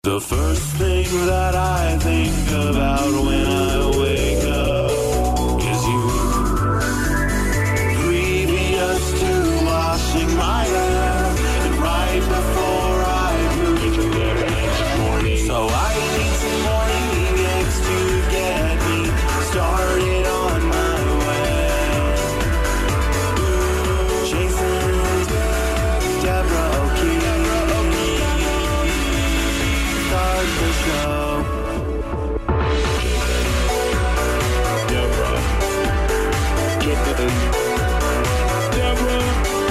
The first thing that I think about when I wake up is you. Previous to washing my hair and right before I move to bed each morning. So I need some morning eggs to get me started on my way. Jason, Deborah O'Keefe. Start the show. Deborah. Jason. Deborah.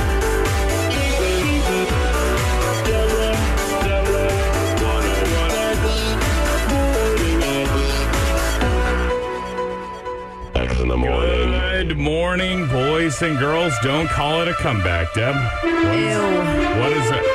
X in the morning. Good morning, boys and girls. Don't call it a comeback, Deb. What is it?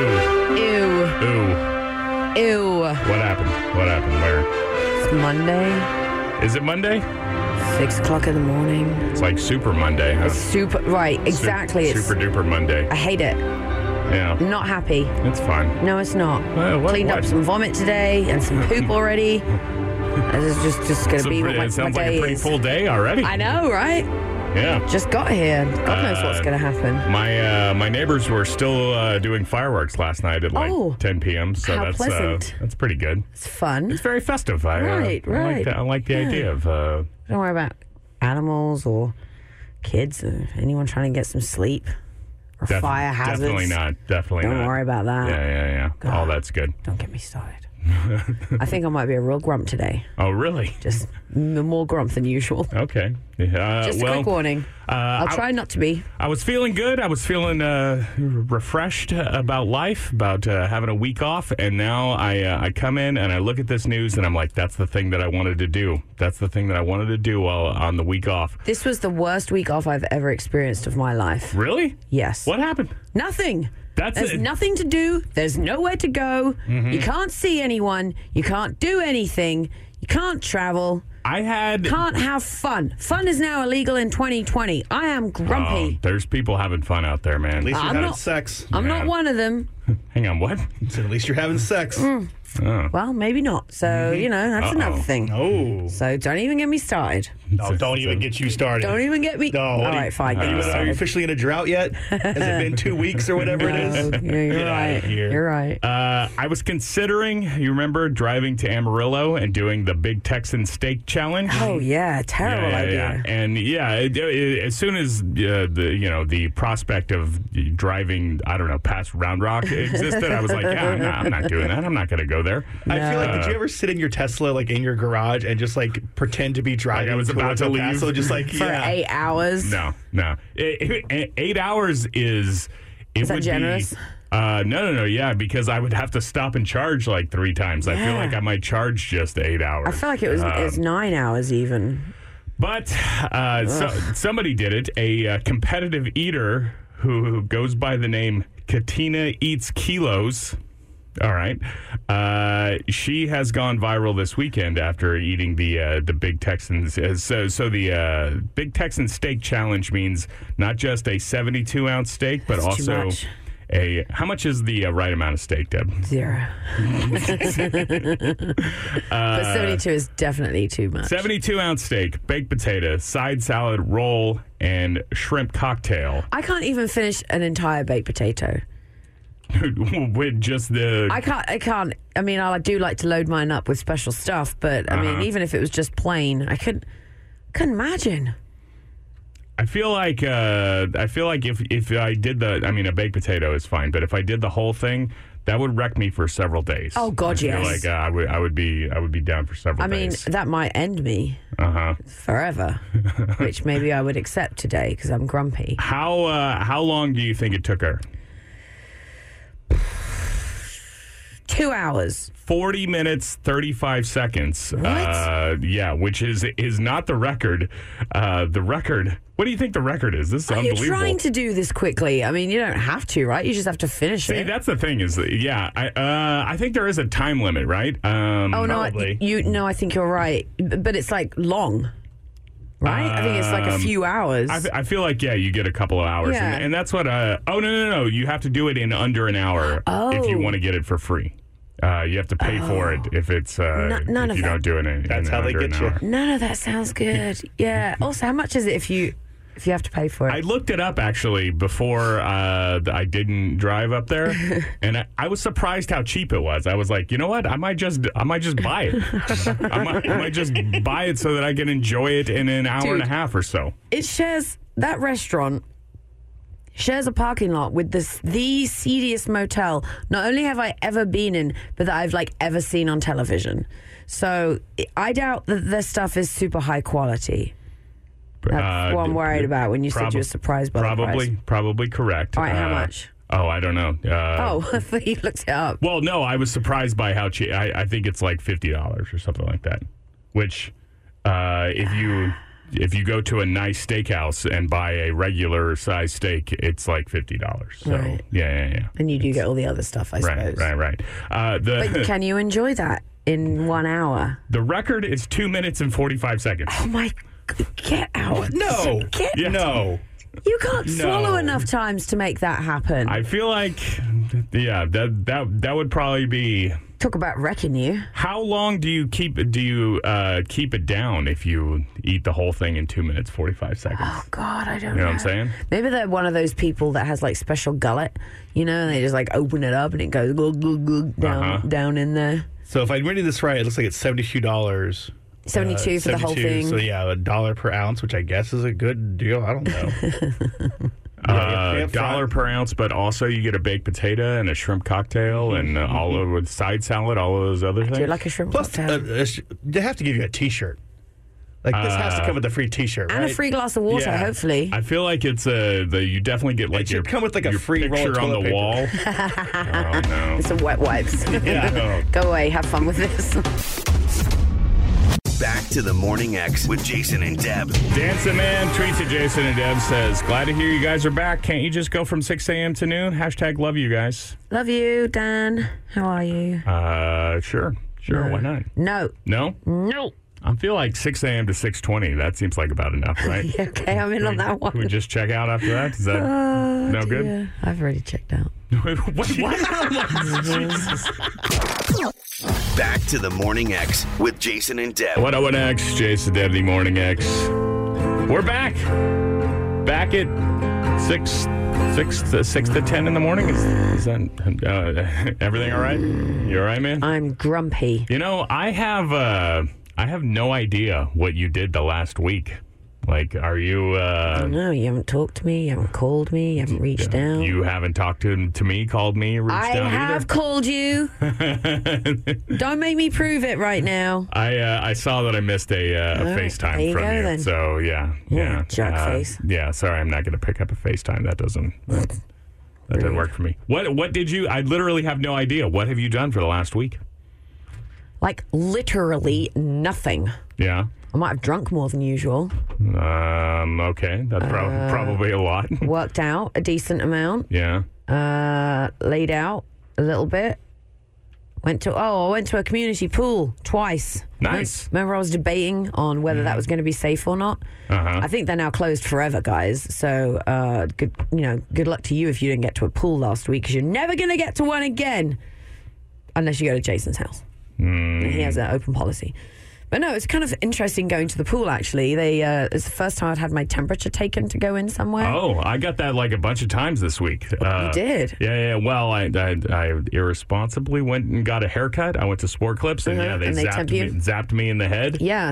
Ooh. Ew. What happened? Where? It's Monday, Is it Monday? 6 o'clock in the morning. It's like Super Monday, huh? It's super, right, exactly. Super duper Monday. I hate it. Yeah. I'm not happy. It's fine. No, it's not. Cleaned up some vomit today and some poop already. It's just going to be what It my sounds like day a pretty is. full day already. I know, right? Yeah. Just got here. God knows what's going to happen. My neighbors were still doing fireworks last night at like 10 p.m. So how pleasant. that's pretty good. It's fun. It's very festive. Right. I like the idea of. Don't worry about animals or kids or anyone trying to get some sleep or fire hazards. Definitely not. Don't worry about that. Yeah. God. All that's good. Don't get me started. I think I might be a real grump today. Oh, really? Just more grump than usual. Okay. Just a quick warning. I'll try not to be. I was feeling good. I was feeling refreshed about life, about having a week off. And now I come in and I look at this news and I'm like, that's the thing that I wanted to do. That's the thing that I wanted to do while on the week off. This was the worst week off I've ever experienced of my life. Really? Yes. What happened? Nothing. There's it. nothing to do. There's nowhere to go. Mm-hmm. You can't see anyone. You can't do anything. You can't travel. Can't have fun. Fun is now illegal in 2020. I am grumpy. There's people having fun out there, man. At least you're I'm having not- sex. I'm not one of them. Hang on, what? So at least you're having sex. Well, maybe not. So, that's another thing. Oh. So don't even get me started. No, don't even get you started. Don't even get me. No. All right, fine. Get me Are you started. officially in a drought yet? Has it been 2 weeks or whatever it is? Yeah, you're Get right. outta here. You're right. I was considering, you remember, driving to Amarillo and doing the Big Texan Steak Challenge. Oh yeah, terrible idea. And as soon as the prospect of driving, I don't know, past Round Rock existed, I was like, I'm not doing that. I'm not going to go there. I feel like, did you ever sit in your Tesla, like in your garage, and just like pretend to be driving? Like I was about to leave? Paso, just like, For 8 hours. No. 8 hours is. Is that generous? No. Yeah, because I would have to stop and charge like 3 times. I feel like I might charge just 8 hours. I feel like it was 9 hours even. But somebody did it. A competitive eater who goes by the name Katina Eats Kilos. All right. She has gone viral this weekend after eating the Big Texans. So the Big Texan Steak Challenge means not just a 72-ounce steak, but That's too also much. how much is the right amount of steak, Deb? 0. But 72 is definitely too much. 72-ounce steak, baked potato, side salad, roll, and shrimp cocktail. I can't even finish an entire baked potato. With just the... I can't. I mean, I do like to load mine up with special stuff, but I mean, even if it was just plain, I couldn't imagine. I feel like if I did a baked potato is fine, but if I did the whole thing, that would wreck me for several days. Oh God, I feel yes. like I would be down for several days. That might end me forever, which maybe I would accept today because I'm grumpy. How long do you think it took her? 2 hours. 40 minutes, 35 seconds. What? Which is not the record. The record. What do you think the record is? This is Are you unbelievable. trying to do this quickly? I mean, you don't have to, right? You just have to finish See, it. that's the thing is, I think there is a time limit, right? Oh no, probably. I think you're right, but it's like long, right? I think it's like a few hours. I feel like, you get a couple of hours. Yeah. And that's what, no. You have to do it in under an hour if you want to get it for free. You have to pay for it if it's none if of you that. don't do it in That's how they under get an you. hour. None of that sounds good. Yeah. Also, how much is it if you have to pay for it? I looked it up actually before I didn't drive up there, and I was surprised how cheap it was. I was like, you know what? I might just buy it. I might just buy it so that I can enjoy it in an hour and a half or so. That restaurant shares a parking lot with the seediest motel. Not only have I ever been in, but that I've ever seen on television. So I doubt that their stuff is super high quality. That's what I'm worried about when you said you were surprised by the price. Probably correct. All right, how much? Oh, I don't know. I thought you looked it up. Well, no, I was surprised by how cheap. I think it's like $50 or something like that. Which, if you go to a nice steakhouse and buy a regular size steak, it's like $50. So Right. yeah. And you do get all the other stuff, I suppose. Right. But can you enjoy that in 1 hour? The record is 2 minutes and 45 seconds. Oh my! Get out! No. No. You can't swallow enough times to make that happen. I feel like, that would probably be. Talk about wrecking you. How long do you keep it down if you eat the whole thing in 2 minutes 45 seconds? Oh God, I don't know. You know what I'm saying? Maybe they're one of those people that has special gullet, and they just open it up and it goes glug, glug, glug, down in there. So if I'm reading this right, it looks like it's $72. 72 for the whole thing. So $1 per ounce, which I guess is a good deal. I don't know. $1 per ounce, but also you get a baked potato and a shrimp cocktail and with side salad, all of those other things. Do you like a shrimp Plus, cocktail? they have to give you a T-shirt. This has to come with a free T-shirt, And right? a free glass of water, Yeah. hopefully. I feel like it's you definitely get It should come with a your free roll of picture on the toilet paper. wall. Oh no! Some wet wipes. Yeah. Go away, have fun with this. Back to the Morning X with Jason and Deb. Dancing Man tweets at Jason and Deb says, "Glad to hear you guys are back. Can't you just go from 6 a.m. to noon? # love you guys." Love you, Dan. How are you? Sure. Why not? No. No. I feel like 6 a.m. to 6:20. That seems like about enough, right? Okay, I'm in on that one. Can we just check out after that? Is that no good? Yeah, I've already checked out. What? Jesus. Back to the Morning X with Jason and Deb. What up, X? Jason Deb, the Morning X. We're back. Back at 6 to 10 in the morning. Is that everything all right? You all right, man? I'm grumpy. You know, I have no idea what you did the last week. Are you... No, you haven't talked to me, you haven't called me, you haven't reached out. You haven't talked to me, called me, reached I out have called you. Don't make me prove it right now. I saw that I missed a FaceTime there you from go, you. then. So, yeah. Jerk face. Yeah, sorry, I'm not going to pick up a FaceTime. That doesn't work for me. What did you... I literally have no idea. What have you done for the last week? Literally nothing. Yeah. I might have drunk more than usual. Okay. That's probably a lot. Worked out a decent amount. Yeah. Laid out a little bit. I went to a community pool twice. Nice. Remember I was debating on whether that was going to be safe or not? Uh-huh. I think they're now closed forever, guys. So good luck to you if you didn't get to a pool last week, because you're never going to get to one again unless you go to Jason's house. And he has an open policy. But no, it's kind of interesting going to the pool, actually. It's the first time I'd had my temperature taken to go in somewhere. Oh, I got that a bunch of times this week. You did? Yeah. Well, I irresponsibly went and got a haircut. I went to Sport Clips, and they zapped me in the head. Yeah.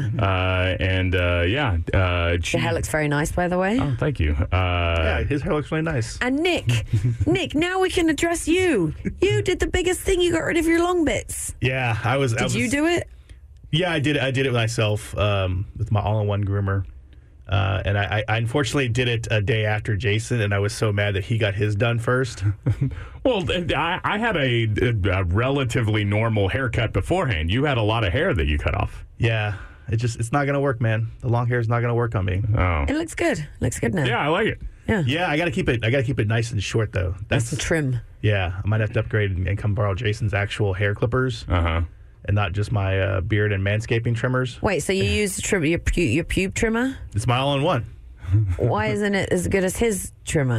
Your hair looks very nice, by the way. Oh, thank you. Yeah, his hair looks really nice. And Nick, now we can address you. You did the biggest thing. You got rid of your long bits. Yeah, Did you do it? Yeah, I did it myself with my all-in-one groomer. And I unfortunately did it a day after Jason, and I was so mad that he got his done first. Well, I had a relatively normal haircut beforehand. You had a lot of hair that you cut off. Yeah, it's not going to work, man. The long hair is not going to work on me. Oh. It looks good. Looks good now. Yeah, I like it. Yeah, I got to keep it nice and short, though. That's the trim. Yeah, I might have to upgrade and come borrow Jason's actual hair clippers. Uh-huh. And not just my beard and manscaping trimmers. Wait, so you use your pube trimmer? It's my all-in-one. Why isn't it as good as his trimmer?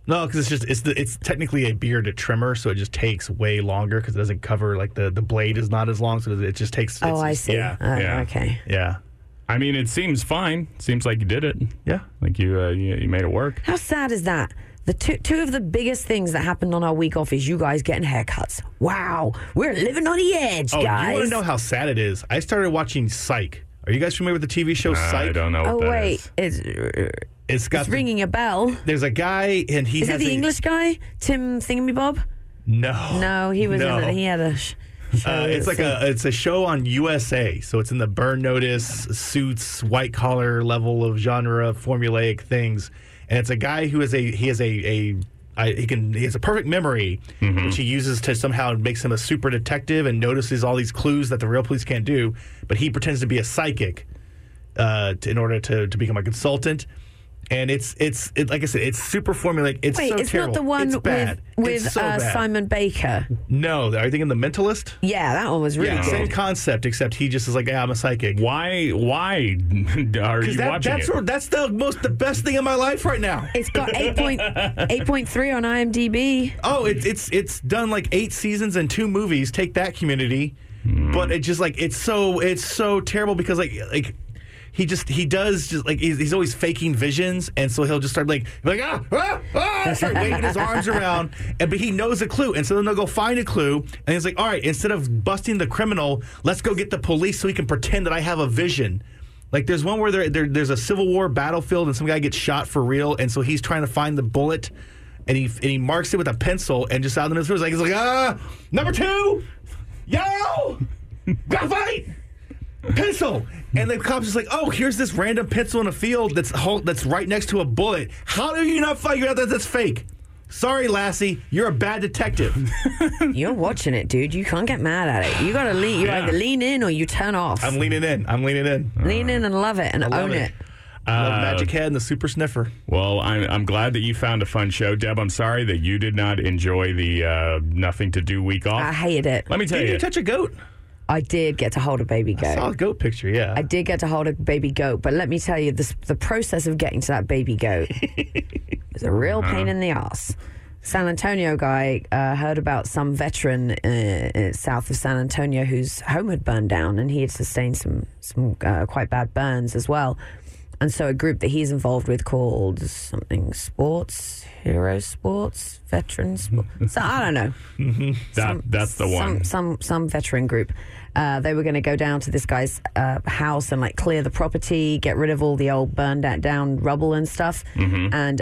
No, because it's technically a beard trimmer, so it just takes way longer because it doesn't cover, like, the blade is not as long, so it just takes. Oh, I see. yeah. Okay. Yeah. I mean, it seems fine. Seems like you did it. Yeah. Like you made it work. How sad is that? The two of the biggest things that happened on our week off is you guys getting haircuts. Wow, we're living on the edge, Oh, guys. you want to know how sad it is? I started watching Psych. Are you guys familiar with the TV show Psych? I don't know what Oh that wait, is. it's ringing a bell. There's a guy, and he Is has it the English guy, Tim Thingamabob? No. No, he was. No. He had a. Show It's a show on USA, so it's in the Burn Notice, Suits, white collar level of genre, formulaic things, and it's a guy who has he has a perfect memory, which he uses to somehow makes him a super detective and notices all these clues that the real police can't do, but he pretends to be a psychic in order to become a consultant. And it's like I said, it's super formulaic. It's Wait, so it's terrible. not the one It's bad. with It's so bad. Simon Baker. No, are you thinking The Mentalist? Yeah, that one was really good. Same concept, except he just is like, I'm a psychic. Why are you watching it? That's the best thing in my life right now. It's got 8.3 on IMDb. Oh, it's done like 8 seasons and 2 movies. Take that, Community. But it just like it's so terrible because like he does just like he's always faking visions, and so he'll just start like start waving his arms around, but he knows a clue, and so then they'll go find a clue, and he's like, all right, instead of busting the criminal, let's go get the police so he can pretend that I have a vision. Like there's one where there's a Civil War battlefield and some guy gets shot for real, and so he's trying to find the bullet, and he marks it with a pencil, and just out in the middle he's like number 2, yo, gotta fight. Pencil, and the cop's just like, oh, here's this random pencil in a field that's right next to a bullet. How do you not figure out that that's fake? Sorry, Lassie, you're a bad detective. You're watching it, dude. You can't get mad at it. You gotta lean. You either lean in or you turn off. I'm leaning in. Lean in and love it and love own it. it. Love Magic Head and the Super Sniffer. Well, I'm glad that you found a fun show, Deb. I'm sorry that you did not enjoy the nothing to do week off. I hated it. Let me tell Did you. you touch a goat? I did get to hold a baby goat. I saw a goat picture, yeah. I did get to hold a baby goat, but let me tell you, the process of getting to that baby goat was a real pain in the ass. San Antonio guy heard about some veteran south of San Antonio whose home had burned down, and he had sustained some quite bad burns as well. And so a group that he's involved with called something Sports, Hero Sports, Veterans. So I don't know. That's the one. Some veteran group. They were going to go down to this guy's house and like clear the property, get rid of all the old burned down rubble and stuff, and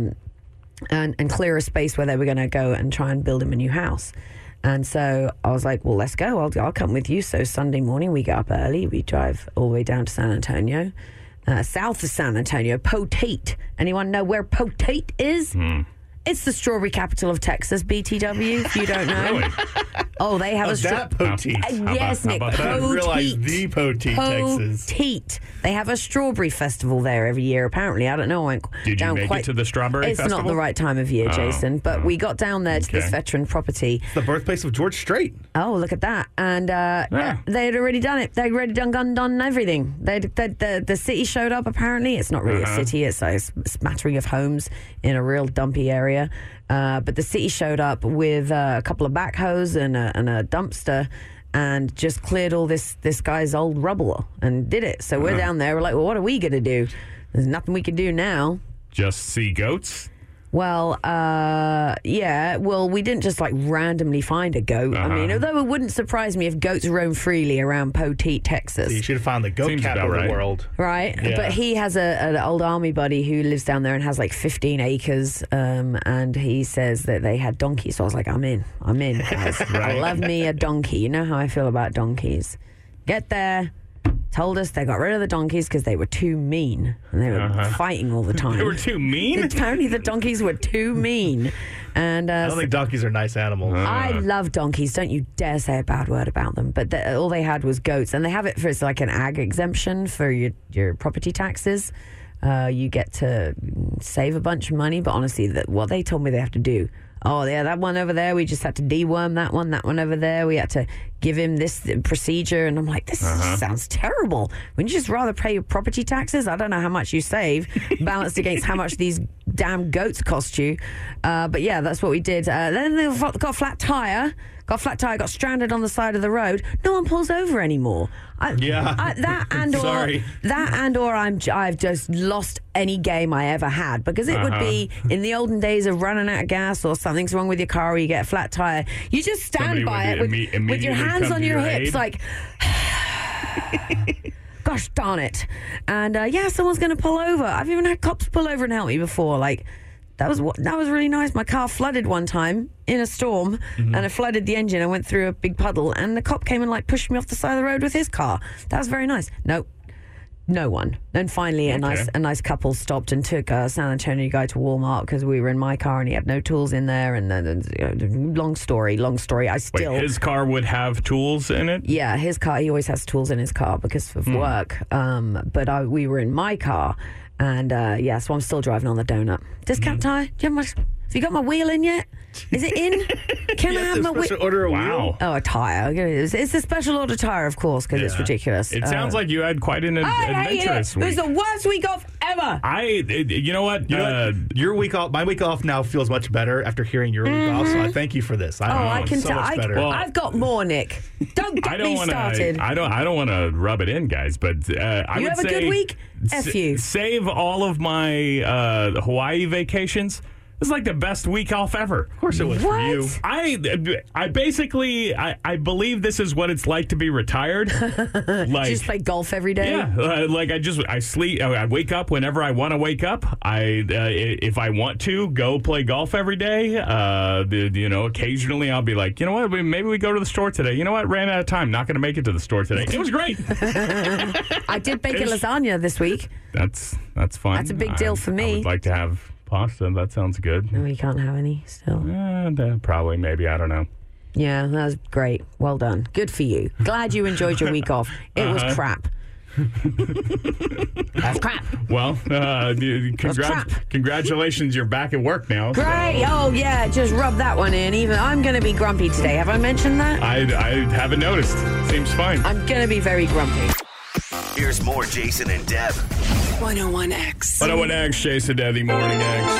clear a space where they were going to go and try and build him a new house. And so I was like, well, let's go. I'll come with you. So Sunday morning we get up early. We drive all the way down to San Antonio. South of San Antonio, Potate. Anyone know where Potate is? It's the strawberry capital of Texas, BTW, if you don't know. Really? Oh, they have a Poteet. yes, Nick, how about that? I didn't realize the Poteet, Texas. Poteet. They have a strawberry festival there every year, apparently. I don't know. I went Did you down make quite, it to the strawberry It's festival? not the right time of year, Jason, but we got down there to this Okay. veteran property. The birthplace of George Strait. Oh, look at that. And they had already done it. They'd already done everything. The city showed up, apparently. It's not really a city. It's a smattering of homes in a real dumpy area. But the city showed up with a couple of backhoes and a dumpster and just cleared all this guy's old rubble and did it. So we're down there. We're like, well, what are we going to do? There's nothing we can do now. Just see goats? Well, yeah. Well, we didn't just like randomly find a goat. I mean, although it wouldn't surprise me if goats roam freely around Poteet, Texas. You should have found the goat Seems capital about of the right. world. Right, Yeah. but he has an old army buddy who lives down there and has like 15 acres, and he says that they had donkeys. So I was like, I'm in, guys. I love me a donkey. You know how I feel about donkeys. Get there. Told us they got rid of the donkeys because they were too mean and they were fighting all the time. They were too mean? Apparently the donkeys were too mean. And I don't think donkeys are nice animals. I love donkeys. Don't you dare say a bad word about them. But all they had was goats. And they have it for, it's like an ag exemption for your property taxes. You get to save a bunch of money. But honestly, what they told me they have to do. Oh, yeah, that one over there, we just had to deworm that one over there. We had to give him this procedure. And I'm like, this sounds terrible. Wouldn't you just rather pay your property taxes? I don't know how much you save, balanced against how much these damn goats cost you. But yeah, that's what we did. Then they got a flat tire. Got stranded on the side of the road. No one pulls over anymore. I've just lost any game I ever had, because it would be in the olden days of running out of gas or something's wrong with your car or you get a flat tire. You just stand by it with your hands on your hips, like. Gosh darn it. And someone's going to pull over. I've even had cops pull over and help me before. Like, that was really nice. My car flooded one time in a storm, and it flooded the engine. I went through a big puddle, and the cop came and like pushed me off the side of the road with his car. That was very nice. Nope. No one. Then finally, a nice couple stopped and took a San Antonio guy to Walmart because we were in my car and he had no tools in there. And then, long story. Wait, his car would have tools in it? Yeah, his car. He always has tools in his car because of work. But we were in my car, and so I'm still driving on the donut. Discount tire? Have you got my wheel in yet? Is it in? Can I have my wheel? Order a wheel? Oh, a tire. It's a special order tire, of course, because it's ridiculous. It sounds like you had quite an adventurous week. It was the worst week off ever. You know what? Your week off, my week off now feels much better after hearing your week off. So I thank you for this. I can tell. Well, I've got more, Nick. Don't get me started. I don't want to rub it in, guys, but I would say, you have a good week? F you. Save all of my Hawaii vacations. It's like the best week off ever. Of course it was for you. I basically I believe this is what it's like to be retired. Like, just play golf every day. Yeah, I sleep. I wake up whenever I want to wake up. If I want to go play golf every day. Occasionally I'll be like, you know what? Maybe we go to the store today. You know what? Ran out of time. Not going to make it to the store today. It was great. I did bake a lasagna this week. That's fun. That's a big deal for me. I would like to have pasta. That sounds good. No, you can't have any still. Probably, maybe. I don't know. Yeah, that was great. Well done. Good for you. Glad you enjoyed your week off. It was crap. That's crap. Well, congratulations. You're back at work now. Great. Oh, yeah. Just rub that one in. Even I'm going to be grumpy today. Have I mentioned that? I haven't noticed. Seems fine. I'm going to be very grumpy. Here's more Jason and Deb. 101X. 101X, Jason Deb, the Morning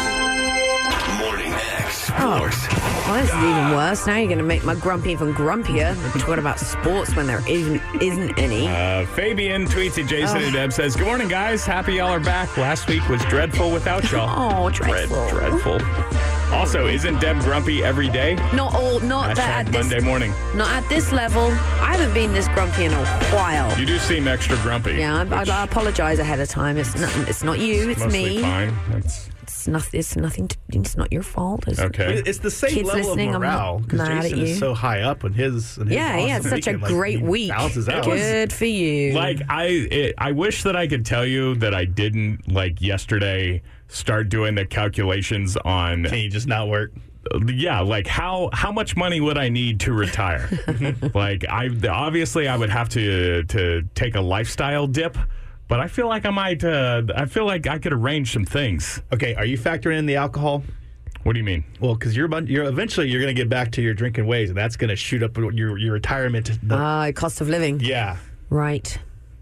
X. Morning X. Well, this is even worse. Now you're going to make my grumpy even grumpier. What about sports when there isn't any? Fabian tweets at Jason and Deb, says, "Good morning, guys. Happy y'all are back. Last week was dreadful without y'all." Oh, dreadful. Dreadful. Also, isn't Deb grumpy every day? Not that at this Monday morning. Not at this level. I haven't been this grumpy in a while. You do seem extra grumpy. Yeah, I apologize ahead of time. It's not you. It's mostly me. Fine. It's nothing. It's not your fault. Okay. It's the same Kids level listening, of morale I'm because not mad Jason at you. is so high up in his. He had such a great week. Balances out. Good for you. Like I wish that I could tell you that I didn't yesterday start doing the calculations on. Can you just not work? Yeah, like how much money would I need to retire? Obviously I would have to take a lifestyle dip, but I feel like I feel like I could arrange some things. Okay, are you factoring in the alcohol? What do you mean? Well, because you're eventually you're going to get back to your drinking ways, and that's going to shoot up your retirement. Cost of living. Yeah. Right.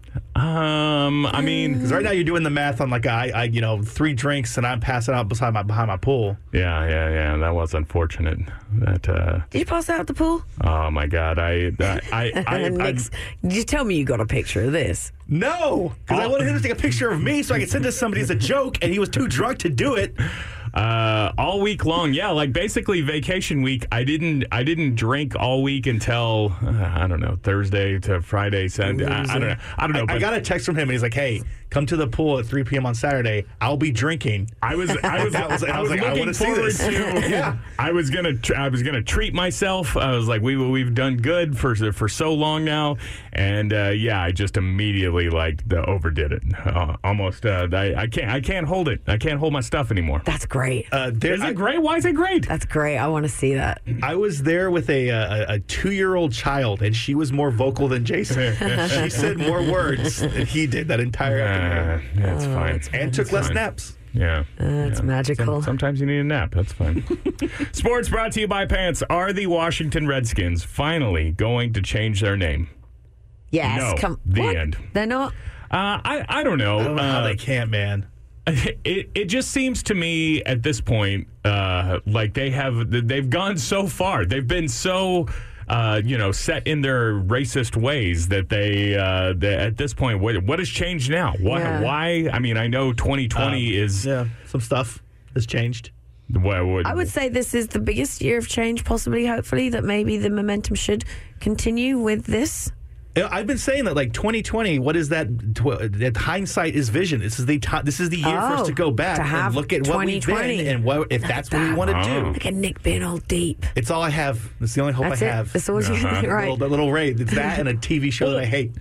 I mean, because right now you're doing the math on 3 drinks and I'm passing out behind my pool. Yeah. That was unfortunate. That. Did you pass out at the pool? Oh my God! Did you tell me you got a picture of this? No, because I wanted him to take a picture of me so I could send it to somebody as a joke, and he was too drunk to do it. All week long, basically vacation week. I didn't drink all week until I don't know, Thursday to Friday, Sunday. I don't know. I got a text from him, and he's like, "Hey, come to the pool at 3 p.m. on Saturday. I'll be drinking." I was like, I want to see this. Yeah, I was gonna treat myself. I was like, we've done good for so long now, and I just immediately overdid it. Almost. I can't hold it. I can't hold my stuff anymore. That's great. Is it great? Why is it great? That's great. I want to see that. I was there with a 2-year-old child, and she was more vocal than Jason. She said more words than he did that entire afternoon. That's fine. And took less naps. Yeah. It's magical. Sometimes you need a nap. That's fine. Sports brought to you by Pants. Are the Washington Redskins finally going to change their name? Yes. No. The end. They're not? I don't know. I don't know how they can't, man. It just seems to me at this point like they've gone so far. They've been so set in their racist ways that they at this point, what has changed now? Why? I mean, I know 2020 is some stuff has changed. I would say this is the biggest year of change, possibly, hopefully, that maybe the momentum should continue with this. I've been saying that, like 2020. What is that? That hindsight is vision. This is the year for us to go back and look at what we've been and if that's what we want to do. Look at Nick being all deep. It's all I have. That's the only hope I have. That's all you right. That little Ray. It's that and a TV show that I hate.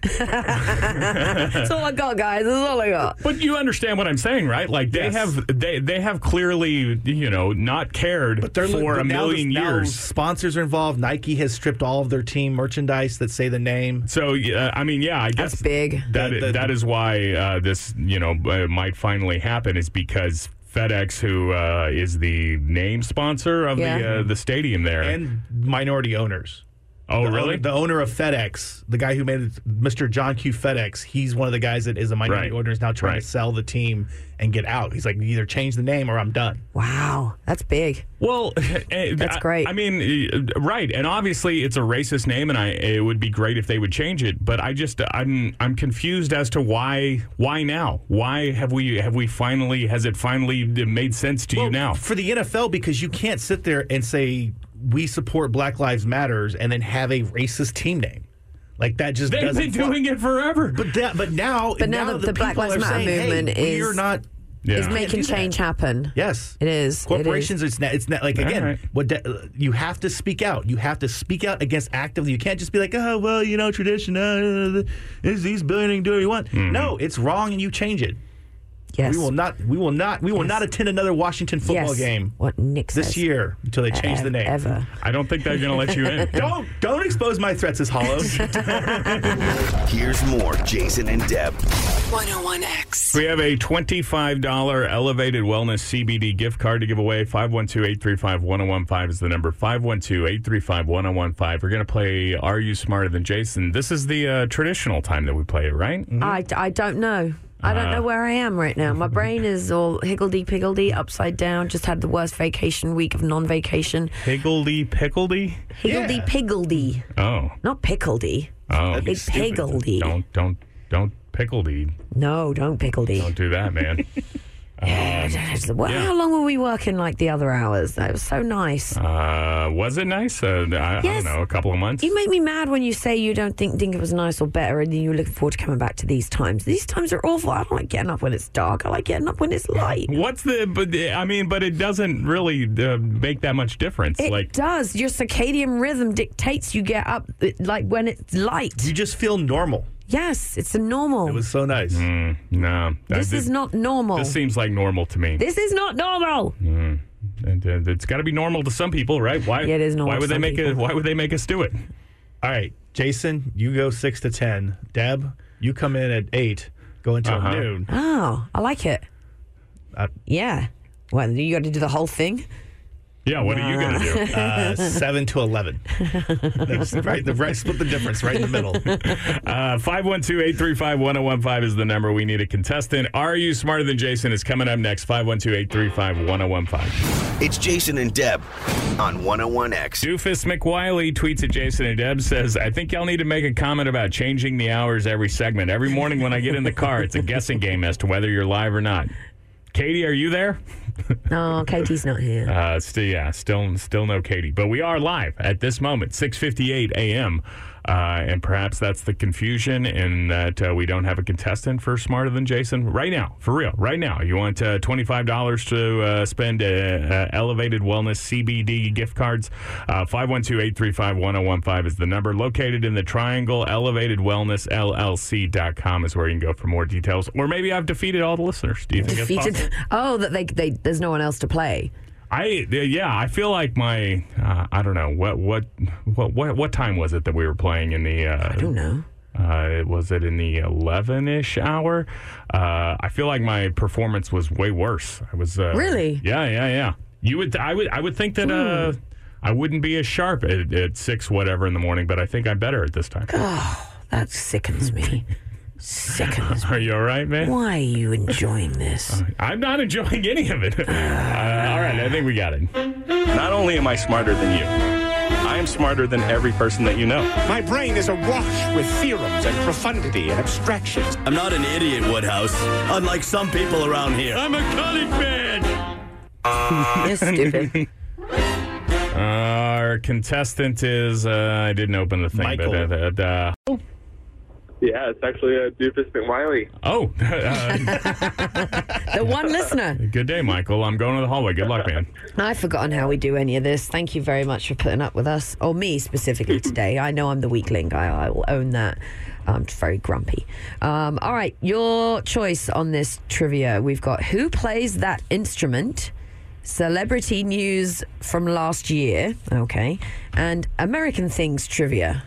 That's all I got, guys. That's all I got. But you understand what I'm saying, right? Like they have clearly not cared for a million years. Now sponsors are involved. Nike has stripped all of their team merchandise that say the name. So, I guess that's big. That is why this, might finally happen, is because FedEx, who is the name sponsor of the stadium there, and minority owners. Oh, really? The owner of FedEx, the guy who made it, Mr. John Q. FedEx, he's one of the guys that is a minority owner, is now trying to sell the team and get out. He's like, either change the name or I'm done. Wow, that's big. Well, that's great. I mean, right, and obviously it's a racist name, and it would be great if they would change it. But I'm confused as to why now? Why have we finally? Has it finally made sense to you now? For the NFL, because you can't sit there and say, we support Black Lives Matters and then have a racist team name. Like that just They've doesn't been doing it forever. But now the Black Lives Matter movement is not is making change happen. Yes, it is. Corporations, it's not like, again, you have to speak out. You have to speak out against actively. You can't just be like, oh well, tradition. These billionaires do what you want. Mm-hmm. No, it's wrong, and you change it. Yes. We will not attend another Washington football game. What Nick says this year until they change the name. Ever. I don't think they're going to let you in. Don't expose my threats as hollows. Here's more Jason and Deb. 101X. We have a $25 Elevated Wellness CBD gift card to give away. 512-835-1015 is the number. 512-835-1015. We're going to play Are You Smarter Than Jason? This is the traditional time that we play it, right? Mm-hmm. I don't know. I don't know where I am right now. My brain is all higgledy-piggledy, upside down. Just had the worst vacation week of non-vacation. Higgledy-pickledy? Higgledy-piggledy. Oh. Not pickledy. Oh. It's higgledy. Don't pickledy. No, don't pickledy. Don't do that, man. How long were we working like the other hours? That was so nice. Was it nice? I don't know, a couple of months. You make me mad when you say you don't think it was nice or better, and then you're looking forward to coming back to these times. These times are awful. I don't like getting up when it's dark. I like getting up when it's light. But it doesn't really make that much difference. It does. Your circadian rhythm dictates you get up like when it's light. You just feel normal. Yes, it's a normal. It was so nice. No. This is not normal. This seems like normal to me. This is not normal. And, it's got to be normal to some people, right? Why? Yeah, it is normal. Why would they make us do it? All right, Jason, you go 6 to 10. Deb, you come in at 8, go until noon. Oh, I like it. Yeah. Well, you got to do the whole thing. Yeah, what are you going to do? 7 to 11. That's right. Split the difference right in the middle. 512-835-1015 is the number. We need a contestant. Are You Smarter Than Jason is coming up next. 512-835-1015. It's Jason and Deb on 101X. Doofus McWiley tweets at Jason and Deb, says, I think y'all need to make a comment about changing the hours every segment. Every morning when I get in the car, it's a guessing game as to whether you're live or not. Katie, are you there? No, Katie's not here. Still no Katie. But we are live at this moment, 6:58 a.m. And perhaps that's the confusion in that we don't have a contestant for Smarter Than Jason right now. For real, right now. You want $25 to spend Elevated Wellness CBD gift cards. 512-835-1015 is the number. Located in the Triangle. ElevatedWellnessLLC.com is where you can go for more details. Or maybe I've defeated all the listeners. Do you think it's possible? Oh, that there's no one else to play. I feel like my I don't know what time was it that we were playing in the I don't know. Was it in the 11-ish hour? I feel like my performance was way worse. I was really. Yeah. I would think that I wouldn't be as sharp at 6 whatever in the morning, but I think I'm better at this time. Oh, that sickens me. Sickens. Are you all right, man? Why are you enjoying this? I'm not enjoying any of it. All right, I think we got it. Not only am I smarter than you, I am smarter than every person that you know. My brain is awash with theorems and profundity and abstractions. I'm not an idiot, Woodhouse, unlike some people around here. I'm a cunning man. You're stupid. Our contestant is, I didn't open the thing. Michael. But, Yeah, it's actually Doofus McWiley. oh, The one listener. good day, Michael. I'm going to the hallway. Good luck, man. I've forgotten how we do any of this. Thank you very much for putting up with us. Or me specifically today. I know I'm the weakling. I will own that. I'm just very grumpy. All right, your choice on this trivia. We've got who plays that instrument, celebrity news from last year, okay, and American Things trivia.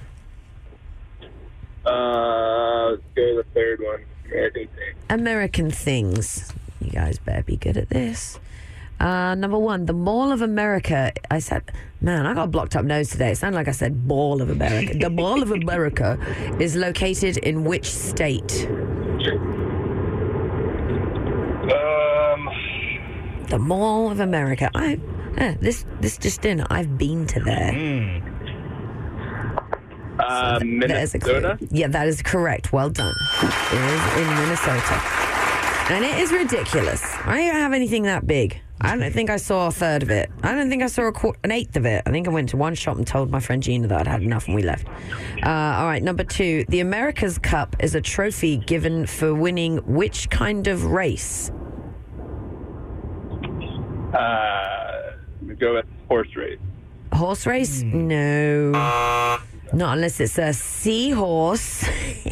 Let's go with the third one. American Things. American Things. You guys better be good at this. Number one, the Mall of America. I said, man, I got a blocked up nose today. It sounded like I said Ball of America. The Mall of America is located in which state? The Mall of America. This just in. I've been to there. There's a clue. Minnesota? Yeah, that is correct. Well done. It is in Minnesota. And it is ridiculous. I don't have anything that big. I don't think I saw a third of it. I don't think I saw an eighth of it. I think I went to one shop and told my friend Gina that I'd had enough and we left. All right, number two. The America's Cup is a trophy given for winning which kind of race? We go with horse race. Horse race? No. Not unless it's a seahorse.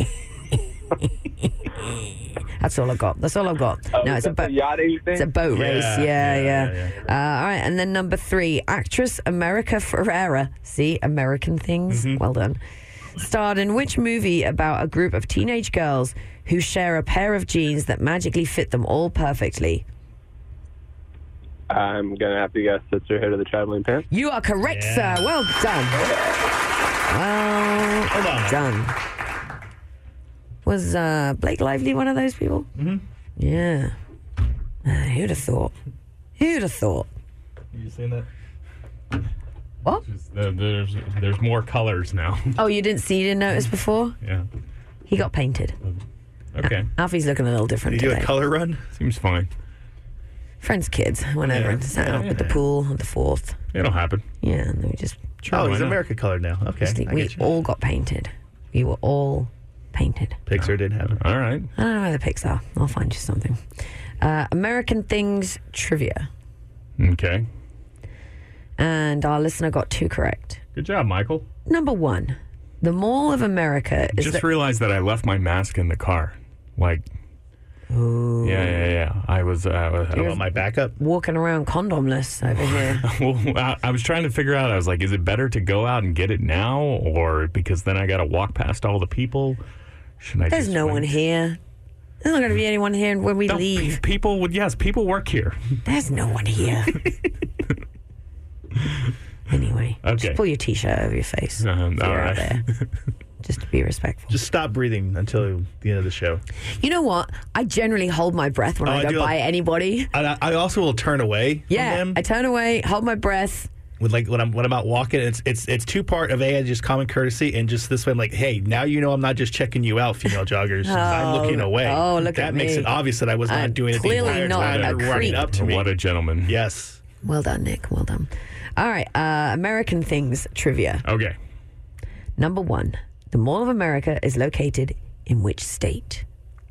That's all I've got. That's all I've got. No, it's a boat. Yachting thing? It's a boat race. Yeah. yeah. All right, and then number three, actress America Ferrera. See, American Things. Well done. Starred in which movie about a group of teenage girls who share a pair of jeans that magically fit them all perfectly? I'm going to have to guess Sisterhood of the Traveling Pants. You are correct, sir. Well done. Well done. Was Blake Lively one of those people? Mm-hmm. Yeah. Who'd have thought? Who'd have thought? You seen that? What? There's more colors now. Oh, you didn't notice before? Yeah. He got painted. Okay. Alfie's looking a little different Did you do today. a color run? Seems fine. Friends, kids, whenever. Yeah. And sat out at the pool on the 4th. It'll happen. Yeah, and then we just... Oh, why he's not? America colored now. Okay, I we get you. all got painted. We were all painted. Pixar didn't have it. All right. I don't know where the pics are. I'll find you something. American Things trivia. Okay. And our listener got 2 correct. Good job, Michael. Number 1, the Mall of America is Just realized that I left my mask in the car. Like, yeah. I was You want my backup? walking around condomless over here. well, I was trying to figure out, I was like, is it better to go out and get it now? Or because then I got to walk past all the people? Should I There's just no wait? one here. There's not going to be anyone here when we No, leave. people work here. There's no one here. Anyway, Okay. just pull your T-shirt over your face. if all you're out right. there. Just to be respectful. Just stop breathing until the end of the show. You know what? I generally hold my breath when Oh, I I go do. by anybody. I also will turn away Yeah, from them. I turn away, hold my breath. With like when I'm out walking, it's two part of just common courtesy and just this way. I'm like, hey, now you know I'm not just checking you out, female joggers. I'm looking away. oh, look that at makes me. it obvious that I was I'm not doing it the clearly entire not time. a They're running creep. up to me. What a gentleman. Yes. Well done, Nick. Well done. All right, American Things trivia. Okay. Number 1, the Mall of America is located in which state?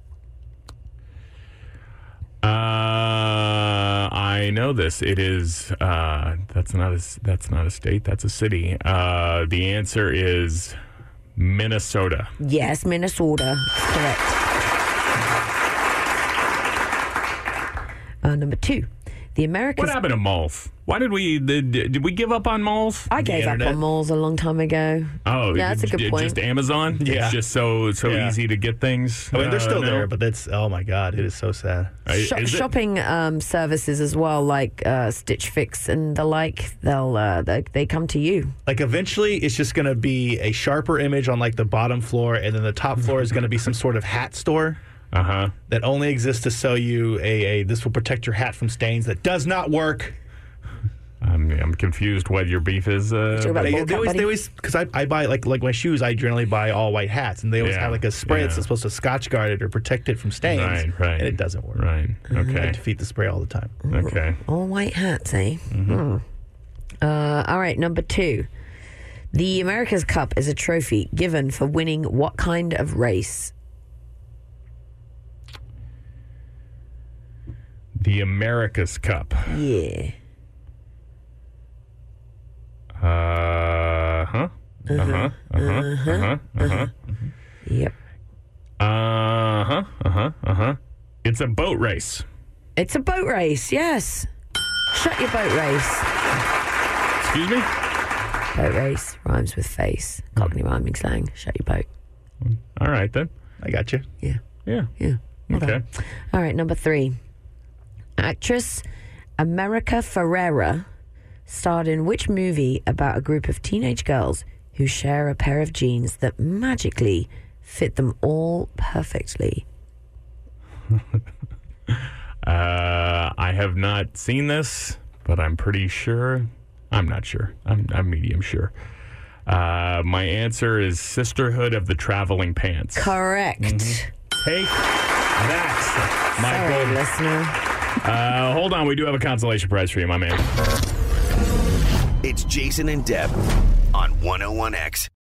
I know this. It is. That's not a state. That's a city. The answer is Minnesota. Yes, Minnesota. Correct. Number 2, The America's... What happened to malls? Why did we give up on malls? I gave up on malls a long time ago. Oh, yeah, that's a good point. Just Amazon? Yeah. It's just so easy to get things. I mean, they're still there, but that's, oh my God, it is so sad. Shopping services as well, like Stitch Fix and the like, they come to you. Like eventually it's just going to be a sharper image on like the bottom floor, and then the top floor is going to be some sort of hat store. That only exists to sell you this will protect your hat from stains. That does not work. I'm confused what your beef is. They always because I buy like my shoes. I generally buy all white hats, and they always have like a spray that's supposed to Scotch guard it or protect it from stains. Right. And it doesn't work. Right. Okay. I defeat the spray all the time. Okay. All white hats, eh? All right, number 2. The America's Cup is a trophy given for winning what kind of race? The America's Cup. Yeah. Yep. It's a boat race. It's a boat race, yes. Shut your boat race. Excuse me? Boat race rhymes with face. Cockney rhyming slang. Shut your boat. All right, then. I got you. Yeah. Yeah. Okay. All right, number 3. Actress America Ferrera starred in which movie about a group of teenage girls who share a pair of jeans that magically fit them all perfectly? I have not seen this, but I'm pretty sure. I'm not sure. I'm medium sure. My answer is Sisterhood of the Traveling Pants. Correct. Take that, Michael. Sorry, listener. Hold on, we do have a consolation prize for you, my man. It's Jason and Deb on 101X.